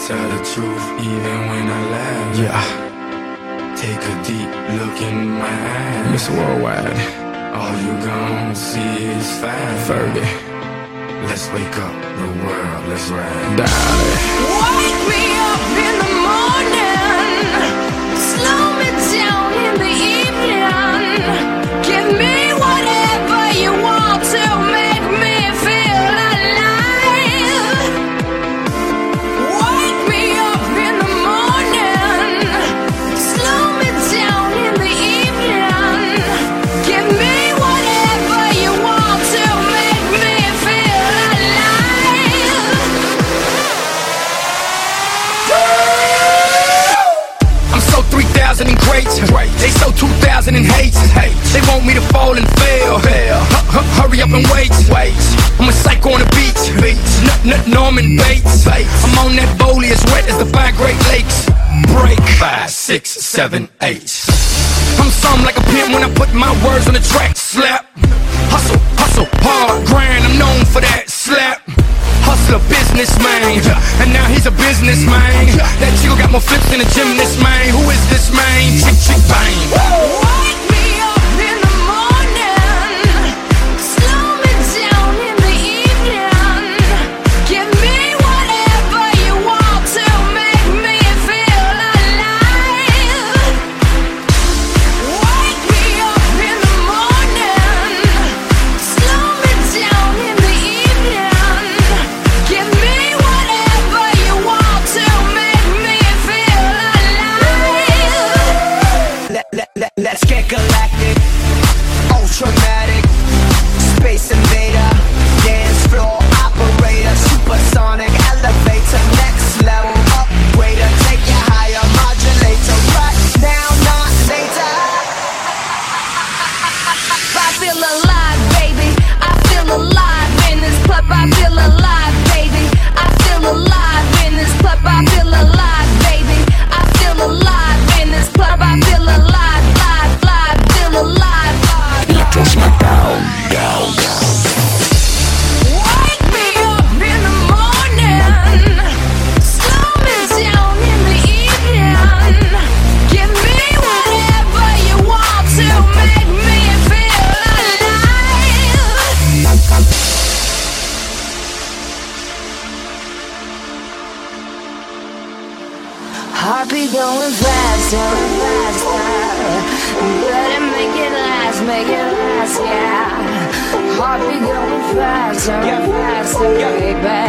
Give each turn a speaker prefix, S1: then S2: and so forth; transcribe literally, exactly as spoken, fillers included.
S1: tell the truth even when I laugh. Yeah. Take a deep look in my eyes. Mister Worldwide. All you gon' see is fire. Fergie. Let's wake up the world, let's ride. Darling.
S2: Wake me up in the morning. Slow me down in the evening. Give me whatever you want to make me feel alive. Wake me up in the morning. Slow me down in the evening. Give me whatever you want to make me feel alive.
S1: I'm so three thousand and great. They so two thousand and hate. They want me to fall and fail. H- h- hurry up and wait. I'm a psycho on the beach. Nut, nut, Norman Bates. I'm on that bowlie as wet as the five Great Lakes. Break five, six, seven, eight. I'm something like a pimp when I put my words on the track. Slap. Hustle, hustle, hard grind. I'm known for that. Slap. Hustler, businessman, and now he's a businessman. That chico got more flips than a gymnast, man. Who is this man? Chick, chick, bang.
S2: Wake me up in the morning. Slow me down in the evening. Give me whatever you want to make me feel alive. Wake me up in the morning. Slow me down in the evening. Give me whatever you want to make me feel alive.
S3: Let, let, let, let's get galactic, ultramatic, space invader, dance floor operator, supersonic elevator, next level upgrader, take you higher, modulator, right now, not later.
S2: I feel alive, baby. I feel alive in this club. I feel alive, baby. I feel alive in this club. I feel alive, baby. I feel alive in this club. I feel alive, live, live, feel alive.
S4: Electro Smackdown, down, down.
S2: Wake me up in the morning. Slow me down in the evening. Give me whatever you want to make me feel alive. Heartbeat going faster, faster. Better make it last, make it last, yeah. Heartbeat going faster,
S3: Yeah.
S2: faster,
S3: Yeah.
S2: baby.